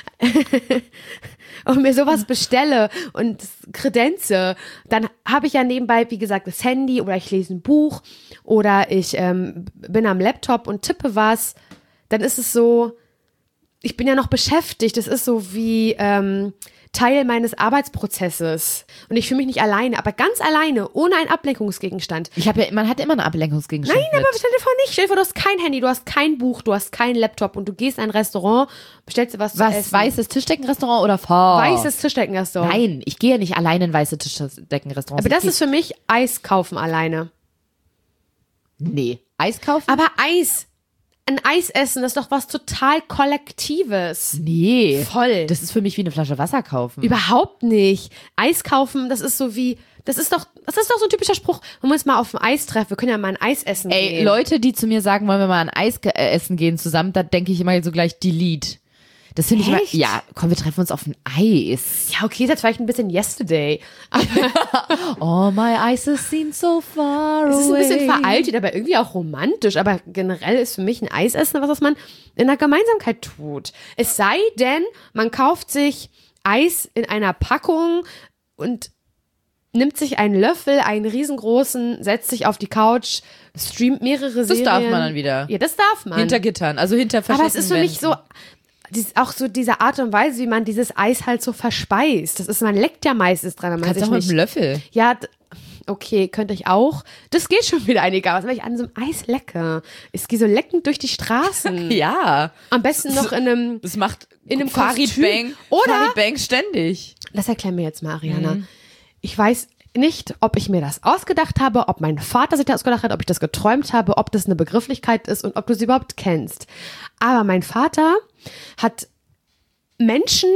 und mir sowas bestelle und kredenze, dann habe ich ja nebenbei, wie gesagt, das Handy oder ich lese ein Buch oder ich bin am Laptop und tippe was, dann ist es so, ich bin ja noch beschäftigt, das ist so wie Teil meines Arbeitsprozesses und ich fühle mich nicht alleine, aber ganz alleine, ohne einen Ablenkungsgegenstand. Man hat immer einen Ablenkungsgegenstand. Nein, aber stell dir vor nicht, stell dir vor, du hast kein Handy, du hast kein Buch, du hast kein Laptop und du gehst in ein Restaurant, bestellst dir was zu Was, essen. weißes Tischdeckenrestaurant oder Faux? Weißes Tischdeckenrestaurant. Nein, ich gehe ja nicht alleine in weiße Tischdeckenrestaurants. Aber das ist für mich Eis kaufen alleine. Nee. Eis kaufen? Aber Eis, ein Eis essen, das ist doch was total Kollektives. Nee. Voll. Das ist für mich wie eine Flasche Wasser kaufen. Überhaupt nicht. Eis kaufen, das ist so wie, das ist doch so ein typischer Spruch, wenn wir uns mal auf dem Eis treffen, wir können ja mal ein Eis essen Ey, gehen. Leute, die zu mir sagen, wollen wir mal ein Eis essen gehen zusammen, da denke ich immer so gleich delete. Das finde ich mal, Echt? ja, komm, wir treffen uns auf ein Eis. Ja, okay, ist jetzt vielleicht ein bisschen yesterday. Oh, my ices seem so far away. Es ist ein bisschen veraltet, aber irgendwie auch romantisch. Aber generell ist für mich ein Eisessen was man in der Gemeinsamkeit tut. Es sei denn, man kauft sich Eis in einer Packung und nimmt sich einen Löffel, einen riesengroßen, setzt sich auf die Couch, streamt mehrere Serien. Das darf man dann wieder. Ja, das darf man. Hinter Gittern, also hinter aber verschlossenen es ist für mich so, Wänden. auch so diese Art und Weise, wie man dieses Eis halt so verspeist. Das ist, man leckt ja meistens dran. Kannst du auch mit dem Löffel. Ja, okay, könnte ich auch. Das geht schon wieder einigermaßen, weil ich an so einem Eis lecke. Ich gehe so leckend durch die Straßen. Ja. Am besten noch in einem, Das macht in einem Farid Kostüm. Bang. Oder- Farid Bang ständig. das erklär mir jetzt mal, Ariana. Ich weiß nicht, ob ich mir das ausgedacht habe, ob mein Vater sich das ausgedacht hat, ob ich das geträumt habe, ob das eine Begrifflichkeit ist und ob du sie überhaupt kennst. Aber mein Vater hat Menschen,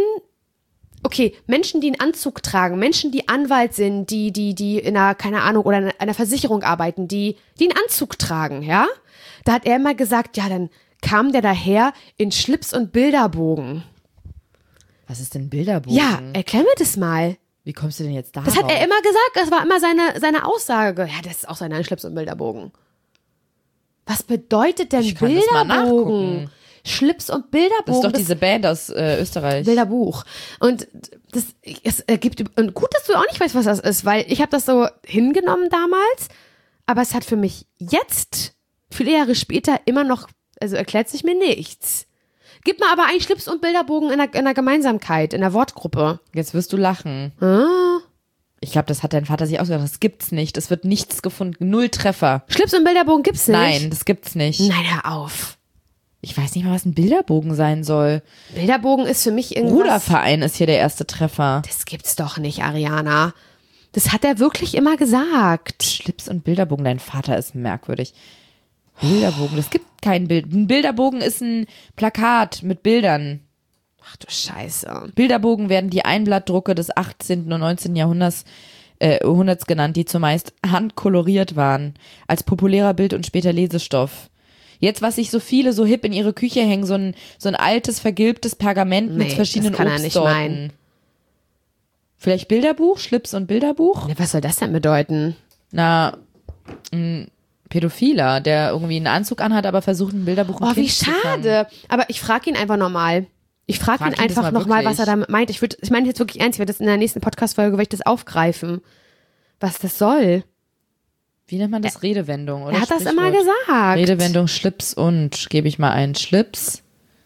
die einen Anzug tragen, Menschen, die Anwalt sind, die in einer, keine Ahnung, oder in einer Versicherung arbeiten, die einen Anzug tragen, ja? Da hat er immer gesagt, ja, dann kam der daher in Schlips und Bilderbogen. Was ist denn Bilderbogen? Ja, erklär mir das mal. Wie kommst du denn jetzt darauf? Das hat er immer gesagt, das war immer seine Aussage. Ja, das ist auch seine Schlips und Bilderbogen. Was bedeutet denn Ich kann das mal Bilderbogen? nachgucken. Schlips und Bilderbogen. Das ist doch diese Band aus Österreich. Bilderbuch. Und es ergibt, und gut, dass du auch nicht weißt, was das ist, weil ich habe das so hingenommen damals, aber es hat für mich jetzt, viele Jahre später, immer noch, also erklärt sich mir nichts. Gib mal aber einen Schlips und Bilderbogen in der Gemeinsamkeit, in der Wortgruppe. Jetzt wirst du lachen. Ah. Ich glaube, das hat dein Vater sich ausgedacht. Das gibt's nicht. Es wird nichts gefunden. 0 Treffer. Schlips und Bilderbogen gibt's nicht? Nein, das gibt's nicht. Nein, hör auf. Ich weiß nicht mal, was ein Bilderbogen sein soll. Bilderbogen ist für mich irgendwas. Ruderverein ist hier der erste Treffer. Das gibt's doch nicht, Ariana. Das hat er wirklich immer gesagt. Schlips und Bilderbogen. Dein Vater ist merkwürdig. Bilderbogen, das gibt kein Bild. Ein Bilderbogen ist ein Plakat mit Bildern. Ach du Scheiße. Bilderbogen werden die Einblattdrucke des 18. und 19. Jahrhunderts genannt, die zumeist handkoloriert waren, als populärer Bild- und später Lesestoff. Jetzt, was sich so viele so hip in ihre Küche hängen, so ein altes, vergilbtes Pergament mit Nee, verschiedenen das kann er nicht Obstsorten. meinen. Vielleicht Bilderbuch, Schlips und Bilderbuch? Ja, was soll das denn bedeuten? Na, ein Pädophiler, der irgendwie einen Anzug anhat, aber versucht, ein Bilderbuch Oh, wie schade. Aber ich frage ihn einfach nochmal. Ich frage ihn Frag ihn das einfach mal nochmal, was wirklich. er damit meint. Ich meine jetzt wirklich ernst, ich werde das in der nächsten Podcast-Folge, werde ich das aufgreifen. Was das soll. Wie nennt man das? Redewendung, oder? Er hat das immer Sprichwort? gesagt. Redewendung Schlips und, gebe ich mal ein. Schlips,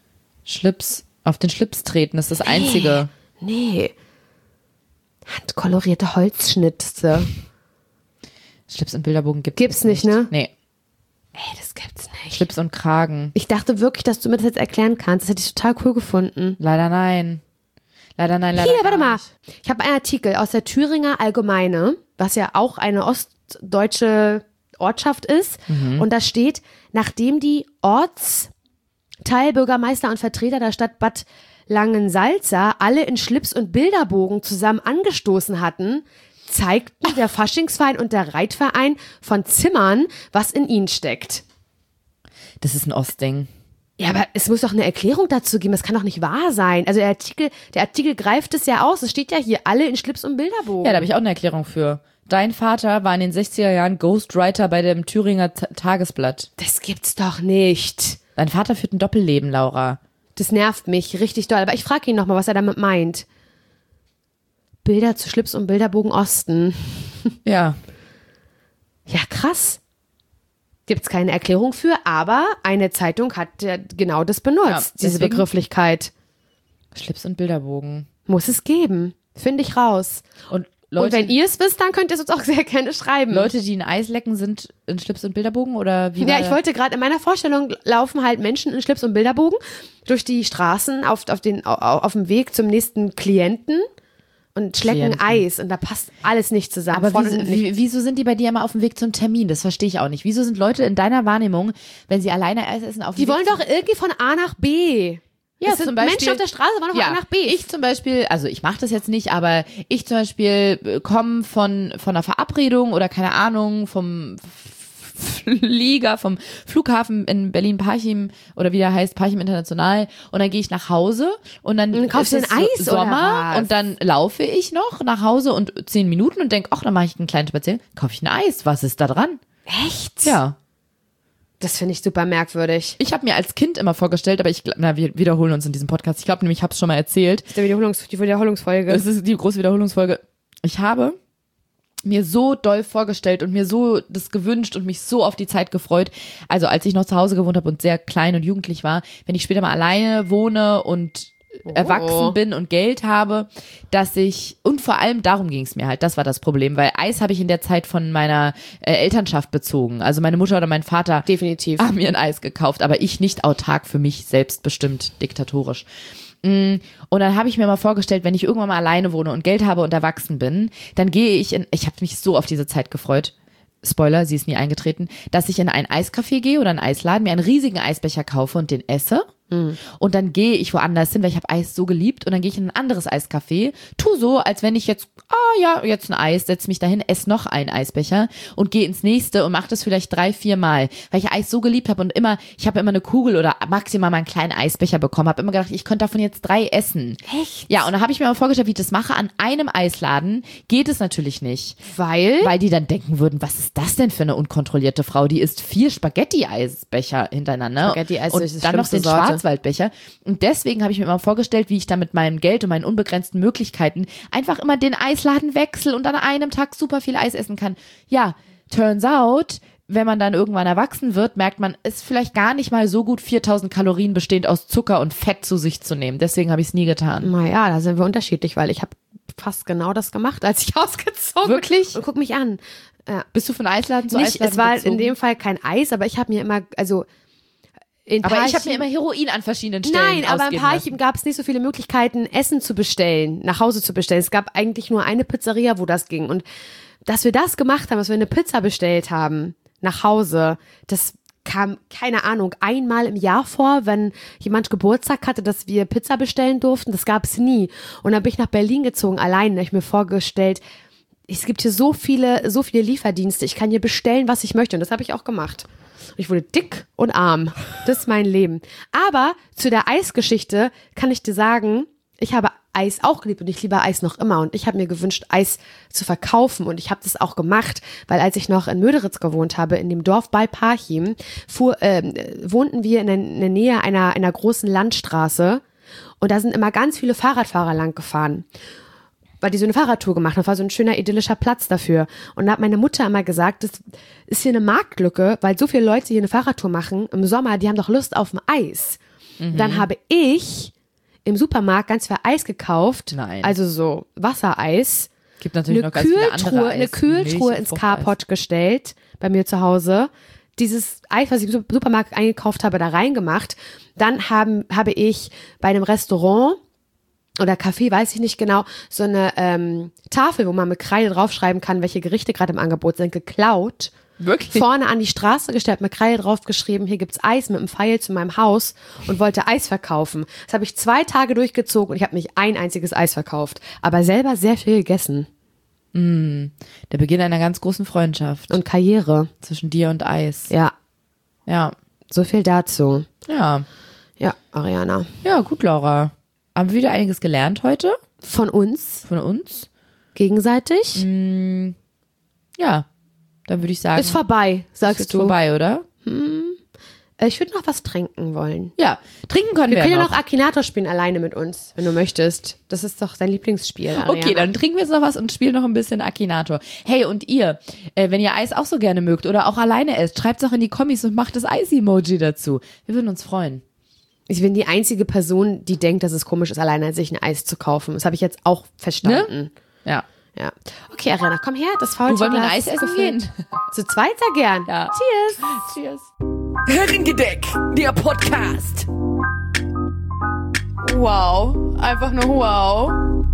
auf den Schlips treten, das ist das Einzige. Nee. Handkolorierte Holzschnitte. Schlips und Bilderbogen Gibt's nicht, ne? Nee, Ey, das gibt's nicht. Schlips und Kragen. Ich dachte wirklich, dass du mir das jetzt erklären kannst. Das hätte ich total cool gefunden. Leider nein. Leider nein, leider Hier, warte gar mal. nicht. Ich habe einen Artikel aus der Thüringer Allgemeine, was ja auch eine ostdeutsche Ortschaft ist. Und da steht, nachdem die Ortsteilbürgermeister und Vertreter der Stadt Bad Langensalza alle in Schlips und Bilderbogen zusammen angestoßen hatten, zeigten der Faschingsverein und der Reitverein von Zimmern, was in ihnen steckt. Das ist ein Ostding. Ja, aber es muss doch eine Erklärung dazu geben. Das kann doch nicht wahr sein. Also der Artikel greift es ja aus. Es steht ja hier, alle in Schlips und Bilderbogen. Ja, da habe ich auch eine Erklärung für. Dein Vater war in den 60er Jahren Ghostwriter bei dem Thüringer Tagesblatt. Das gibt's doch nicht. Dein Vater führt ein Doppelleben, Laura. Das nervt mich richtig doll. Aber ich frage ihn nochmal, was er damit meint. Bilder zu Schlips und Bilderbogen Osten. Ja. Ja, krass. Gibt's keine Erklärung für, aber eine Zeitung hat ja genau das benutzt, Ja, diese deswegen- Begrifflichkeit. Schlips und Bilderbogen. Muss es geben. Finde ich raus. Und Und wenn ihr es wisst, dann könnt ihr es uns auch sehr gerne schreiben. Leute, die ein Eis lecken, sind in Schlips und Bilderbogen oder wie? Ja, war ich das? wollte gerade in meiner Vorstellung laufen halt Menschen in Schlips und Bilderbogen durch die Straßen auf dem Weg zum nächsten Klienten und schlecken Klienten. Eis und da passt alles nicht zusammen. Aber Vorne und hinten nicht. wieso sind die bei dir immer auf dem Weg zum Termin? Das verstehe ich auch nicht. Wieso sind Leute in deiner Wahrnehmung, wenn sie alleine Eis essen, auf dem Die Weg wollen doch irgendwie von A nach B. Ja, das sind zum Beispiel- Menschen auf der Straße, wollen doch von A nach B. Ich zum Beispiel, also ich mache das jetzt nicht, aber ich zum Beispiel komme von einer Verabredung oder keine Ahnung, Flieger vom Flughafen in Berlin-Parchim oder wie der heißt, Parchim International und dann gehe ich nach Hause und dann kaufst du ein Eis Sommer oder was? und dann laufe ich noch nach Hause und 10 Minuten und denke, ach, dann mache ich einen kleinen Spaziergang, kaufe ich ein Eis, was ist da dran? Echt? Ja. Das finde ich super merkwürdig. Ich habe mir als Kind immer vorgestellt, aber wir wiederholen uns in diesem Podcast. Ich glaube nämlich, ich habe es schon mal erzählt. Das ist die Wiederholungsfolge. Das ist die große Wiederholungsfolge. Ich habe mir so doll vorgestellt und mir so das gewünscht und mich so auf die Zeit gefreut. Also als ich noch zu Hause gewohnt habe und sehr klein und jugendlich war, wenn ich später mal alleine wohne und erwachsen bin und Geld habe, dass ich, und vor allem darum ging es mir halt, das war das Problem, weil Eis habe ich in der Zeit von meiner Elternschaft bezogen. Also meine Mutter oder mein Vater Definitiv haben mir ein Eis gekauft, aber ich nicht autark für mich selbstbestimmt diktatorisch. Und dann habe ich mir mal vorgestellt, wenn ich irgendwann mal alleine wohne und Geld habe und erwachsen bin, dann gehe ich ich habe mich so auf diese Zeit gefreut, Spoiler, sie ist nie eingetreten, dass ich in ein Eiscafé gehe oder einen Eisladen, mir einen riesigen Eisbecher kaufe und den esse. Und dann gehe ich woanders hin, weil ich habe Eis so geliebt und dann gehe ich in ein anderes Eiscafé, tu so, als wenn ich jetzt, jetzt ein Eis, setz mich dahin, esse noch einen Eisbecher und gehe ins nächste und mache das vielleicht 3-4 Mal, weil ich Eis so geliebt habe und ich habe immer eine Kugel oder maximal mal einen kleinen Eisbecher bekommen, habe immer gedacht, ich könnte davon jetzt 3 essen. Echt? Ja, und dann habe ich mir mal vorgestellt, wie ich das mache. An einem Eisladen geht es natürlich nicht. Weil Weil die dann denken würden, was ist das denn für eine unkontrollierte Frau? Die isst 4 Spaghetti-Eisbecher hintereinander Spaghetti-Eis und ist die dann noch schlimmste den Sorte. Schwarzwaldbecher. Und deswegen habe ich mir immer vorgestellt, wie ich da mit meinem Geld und meinen unbegrenzten Möglichkeiten einfach immer den Eisladen wechsle und an einem Tag super viel Eis essen kann. Ja, turns out, wenn man dann irgendwann erwachsen wird, merkt man, es ist vielleicht gar nicht mal so gut, 4000 Kalorien bestehend aus Zucker und Fett zu sich zu nehmen. Deswegen habe ich es nie getan. naja, da sind wir unterschiedlich, weil ich habe fast genau das gemacht, als ich ausgezogen bin. Wirklich? Und guck mich an. Bist du von Eisladen zu Nicht, Eisladen es war gezogen? in dem Fall kein Eis, aber ich habe mir immer, also in Aber ich habe Parchim- mir immer Heroin an verschiedenen Stellen Nein, aber in ausgeben Parchim gab es nicht so viele Möglichkeiten, Essen zu bestellen, nach Hause zu bestellen. Es gab eigentlich nur eine Pizzeria, wo das ging. Und dass wir das gemacht haben, dass wir eine Pizza bestellt haben, nach Hause, das kam, keine Ahnung, einmal im Jahr vor, wenn jemand Geburtstag hatte, dass wir Pizza bestellen durften. Das gab es nie. Und dann bin ich nach Berlin gezogen, allein. Da habe ich mir vorgestellt, es gibt hier so viele Lieferdienste. Ich kann hier bestellen, was ich möchte. Und das habe ich auch gemacht. Und ich wurde dick und arm. Das ist mein Leben. Aber zu der Eisgeschichte kann ich dir sagen, ich habe Eis auch geliebt und ich liebe Eis noch immer. Und ich habe mir gewünscht, Eis zu verkaufen. Und ich habe das auch gemacht, weil als ich noch in Möderitz gewohnt habe, in dem Dorf bei Parchim, wohnten wir in der Nähe einer großen Landstraße. Und da sind immer ganz viele Fahrradfahrer lang gefahren. Weil die so eine Fahrradtour gemacht haben. Das war so ein schöner, idyllischer Platz dafür. Und da hat meine Mutter immer gesagt, das ist hier eine Marktlücke, weil so viele Leute hier eine Fahrradtour machen im Sommer, die haben doch Lust auf ein Eis. Dann habe ich im Supermarkt ganz viel Eis gekauft. Nein. Also so Wassereis. Gibt natürlich noch ganz viele andere Eis, Eine Kühltruhe Milch- und ins Fruchteis. Carport gestellt, bei mir zu Hause. Dieses Eis, was ich im Supermarkt eingekauft habe, da reingemacht. Dann habe ich bei einem Restaurant oder Café, weiß ich nicht genau, so eine Tafel, wo man mit Kreide draufschreiben kann, welche Gerichte gerade im Angebot sind, geklaut. Wirklich? Vorne an die Straße gestellt, mit Kreide draufgeschrieben, hier gibt's Eis mit einem Pfeil zu meinem Haus und wollte Eis verkaufen. Das habe ich 2 Tage durchgezogen und ich habe nicht ein einziges Eis verkauft, aber selber sehr viel gegessen. Der Beginn einer ganz großen Freundschaft Und Karriere. zwischen dir und Eis. Ja, Ja. so viel dazu. Ja. Ja, Ariana. Ja, gut, Laura. Haben wir wieder einiges gelernt heute Von uns, von uns? gegenseitig, Ja. Dann würde ich sagen, ist vorbei, ist sagst jetzt du. vorbei, oder? Ich würde noch was trinken wollen. Ja. Trinken können Wir wir können ja noch. noch Akinator spielen alleine mit uns, wenn du möchtest. Das ist doch dein Lieblingsspiel, Ariana. Okay, dann trinken wir jetzt noch was und spielen noch ein bisschen Akinator. Hey, und ihr, wenn ihr Eis auch so gerne mögt oder auch alleine esst, schreibt es auch in die Kommis und macht das Eis-Emoji dazu. Wir würden uns freuen. Ich bin die einzige Person, die denkt, dass es komisch ist, alleine sich ein Eis zu kaufen. Das habe ich jetzt auch verstanden. Ja. Ja. Okay, Ariana, komm her, das Du Faultier. wollen wir ein Eis essen gehen? Zu zweit sehr gern. Ja. Cheers. Cheers. Herrengedeck, der Podcast. Wow. Einfach nur wow.